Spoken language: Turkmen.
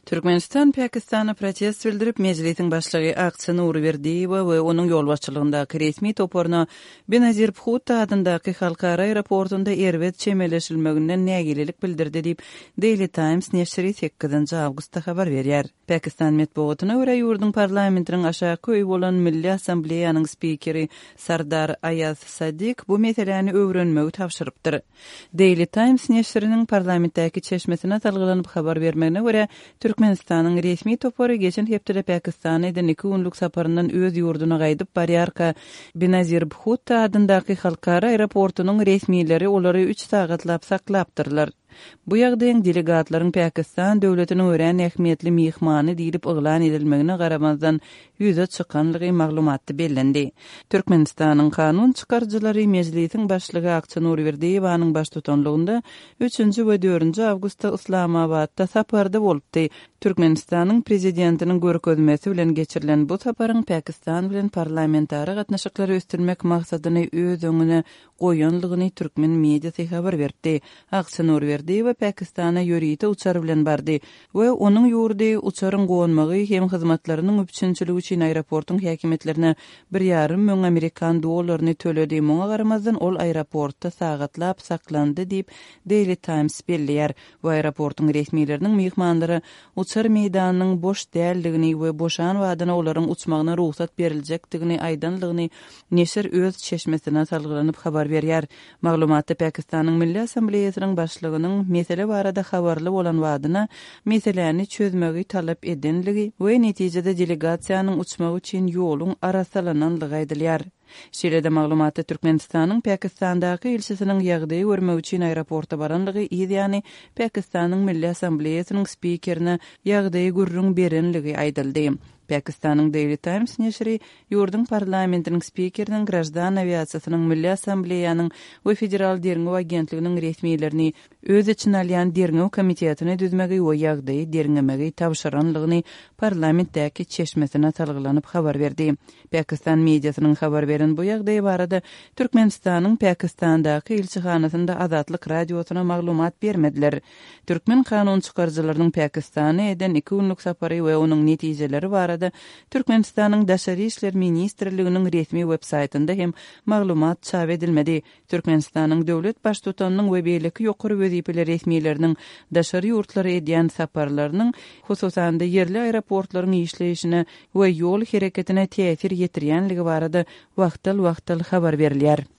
Türkmenistan Pakistan'a protest bildirip meclisin başlığı Aqsan Urverdieva ve onun yolbaşçılığındaki resmi toporuna Benazir Bhutta adındaki halkara aeroportunda ervet çemeleşilmeginden nägililik bildirdi deyip Daily Times neşri 8 avgustda habar berýär. Pakistan metbuatyna görä ýurdun parlamentiniň aşağı köý bolan Milli Assambleýanyň spikeri Sardar Ayaz Sadik bu meseleni öwrenmegi tapşyrypdyr. Daily Times neşriniň parlamentdäki çeşmesine talgylanyp habar bermegine görä Türkmenistanyň resmi topory geçen hepde Pakistana eden 2 günlük saparyndan öz ýurduna gaýdyp barýarka Benazir Bhutta adyndaky halkara aeroportunyň resmileri olary 3 sagatlap saklapdyrlar. Bu ýagdaýyň delegatlaryň Pakistan döwletiniň ören ähmiýetli mihmany diýilip oglan edilmegine garamazdan ýüze çykanlygy maglumatdy bellendi. Türkmenistanyň kanun çykarjylary mejlisiň başlygy Aqsan Urverdiýewanyň baş tutanlygynda 3-nji we 4-nji awgustda Islamabadda saparda bolupdy. Türkmenistanyň prezidentiniň görkezmesi bilen geçirilen bu saparyň Pakistan bilen parlamentary gatnaşyklary östirmek maksadyny öz öňüne goýanlygyny türkmen mediasy habar berdi. Aqsan Urverdiýew Pakistana ýörite uçar bilen bardy we onuň ýurdy uçaryň goýanmagy hem hyzmatlarynyň üçinçiligi üçin aeroportyň häkimetlerine 1,5 milyon Amerikan dollaryny töledi. Muňa garamazdan ol aeroportda sagatlap saklandy diýip Daily Times belliýär. Bu aeroportyň resmileriniň mihmanlary uçar meýdanynyň boş däldigini we boşan wadyna olaryň uçmagyna ruhsat berilejekdigini aýdanlygyny neşir öz çeşmesine salgylanyp habar berýär. Maglumatda Pakistanyň Milli Assambleýasynyň başlygynyň mesele barada habarly bolan wadyna meseleni çözmegi talap edenligi we netijede delegasiýanyň uçmagy üçin ýoluň arasalananlygy aýdylýar. Şeýle-de maglumatda Türkmenistanyň Pakistandaky elçisiniň ýagdaýy görmek üçin aeroporta baranlygy, ýani Pakistanyň Milli Assambleýasynyň spikerine ýagdaýy gurrun berenligi aýdyldy. Pakistanyň Daily Times neşri ýurdun parlamentiniň spikeriniň grajdan aviasiýasynyň Milli Assambleýanyň we Federal derňew agentliginiň resmiýetlerini öz için alýan derňew komitetine düzmegi we ýagdaýy derňemegi tapşyranlygyny parlamentdäki çeşmesine talgylanyp habar berdi. Pakistan mediasynyň habar beren bu ýagdaýy barada Türkmenistanyň Pakistandaky elçihanasynda Azatlyk radiosyna maglumat bermediler. Türkmen kanun çykarjylarynyň Pakistana eden 2 günlük sapary we onuň netijeleri barada Türkmenistanyň Daşary işler ministrliginiň resmi websaytynda hem maglumat çap edilmedi. Türkmenistanyň döwlet baş tutanynyň we beýleki ýokary wezipeli resmiýetleriniň daşary ýurtlary edýän saparlarynyň hususan da yerli aeroportlaryň işleyişine we ýol hereketine täsir ýetirýänligi barada wagtal habar berilýär.